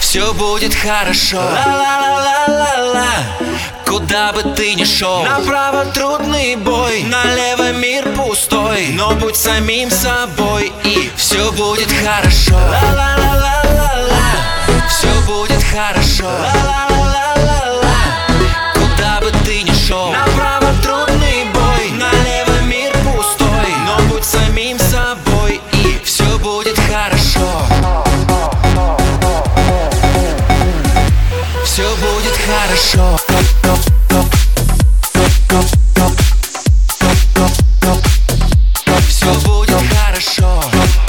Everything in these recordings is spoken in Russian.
все будет хорошо. Ла-ла-ла-ла-ла-ла. Куда бы ты ни шел, направо трудный бой, налево мир пустой, но будь самим собой, и все будет хорошо. Ла-ла-ла-ла-ла-ла. Все будет хорошо. Ла-ла-ла-ла-ла-ла. Куда бы ты ни шел, направо трудный бой, налево мир пустой, но будь самим собой, и все будет хорошо. Все будет хорошо. Все будет хорошо.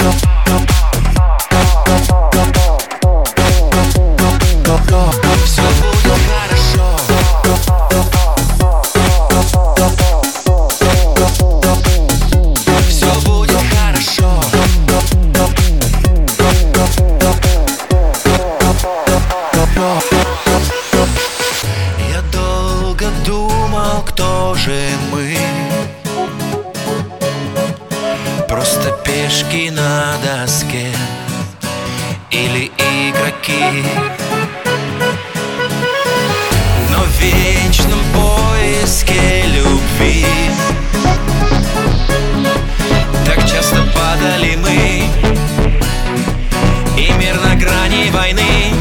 Все будет хорошо. Все будет хорошо. Я долго думал, кто же мы. Просто пешки на доске или игроки, но в вечном поиске любви так часто падали мы, и мир на грани войны.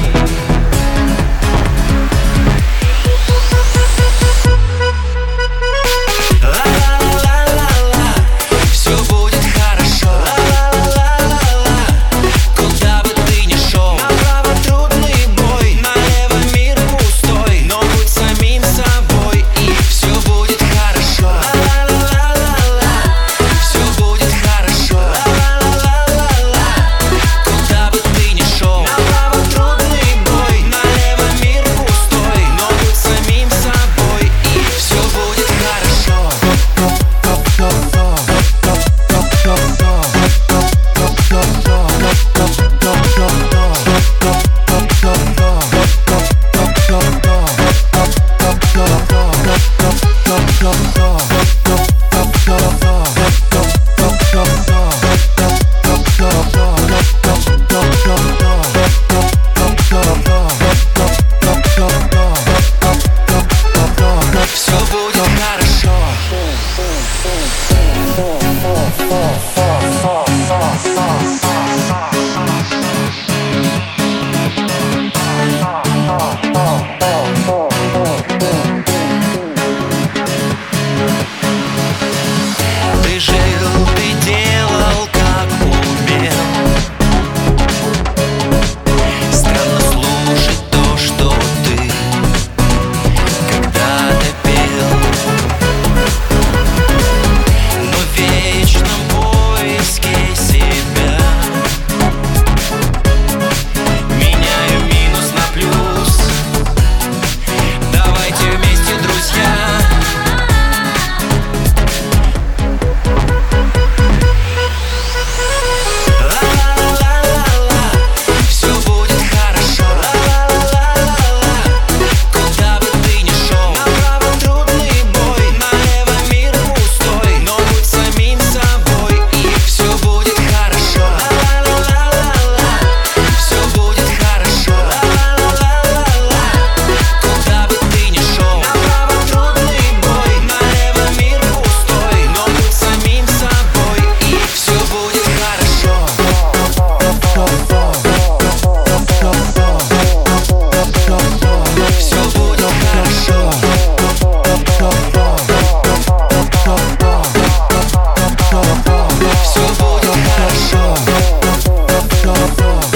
Все будет хорошо.